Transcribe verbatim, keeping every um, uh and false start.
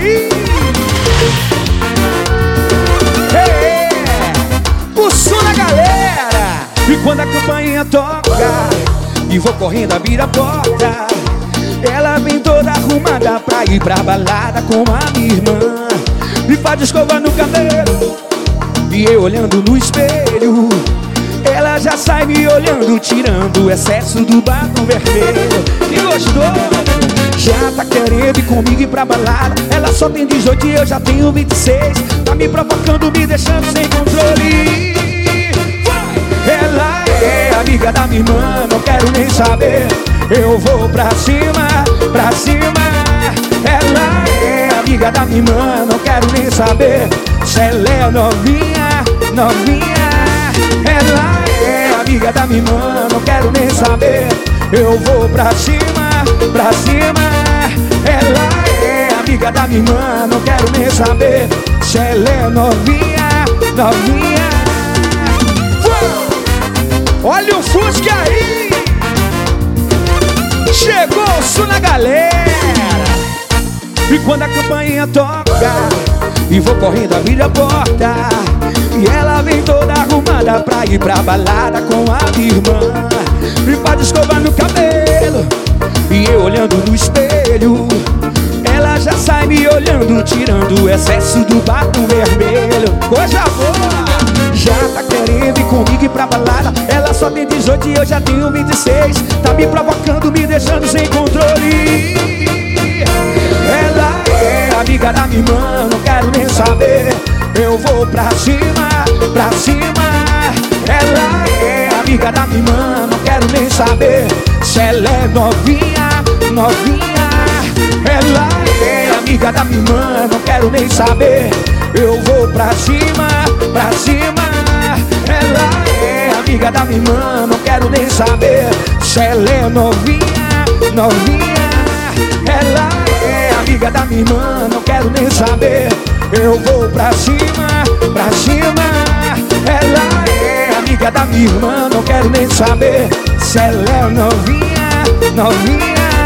aí! É, o som da galera! E quando a campainha toca e vou correndo abrir a porta, ela vem toda arrumada pra ir pra balada com a minha irmã. Me faz escovar no cabelo e eu olhando no espelho, ela já sai me olhando, tirando o excesso do batom vermelho. Que gostoso! Já tá querendo ir comigo ir pra balada. Ela só tem dezoito e eu já tenho vinte e seis. Tá me provocando, me deixando sem controle. Ela é amiga da minha irmã, não quero nem saber. Eu vou pra cima, pra cima. Ela é amiga da minha irmã, não quero nem saber se ela é novinha, novinha. Ela é amiga da minha irmã, não quero nem saber. Eu vou pra cima, pra cima. Ela é amiga da minha irmã, não quero nem saber se ela é novinha, novinha. Olha o Fusca aí! Chegou o som na galera! E quando a campainha toca e vou correndo abrir a porta, e ela vem toda arrumada pra ir pra balada com a minha irmã. Me faz escovar no cabelo e eu olhando no espelho, ela já sai me olhando, tirando o excesso do batom vermelho. Coisa boa! Já tá querendo ir comigo ir pra balada. Ela só tem dezoito e eu já tenho vinte e seis. Tá me provocando, me deixando sem controle. Ela é amiga da minha irmã, não quero nem saber. Eu vou pra cima, pra cima. Ela é amiga da minha irmã, não quero nem saber se ela é novinha, novinha. Ela é amiga da minha irmã, não quero nem saber. Eu vou pra cima, pra cima. Ela é amiga da minha irmã, não quero nem saber se ela é novinha, novinha. Ela é amiga da minha irmã, não quero nem saber. Eu vou pra cima, pra cima. Ela é amiga da minha irmã, não quero nem saber se ela é novinha, novinha.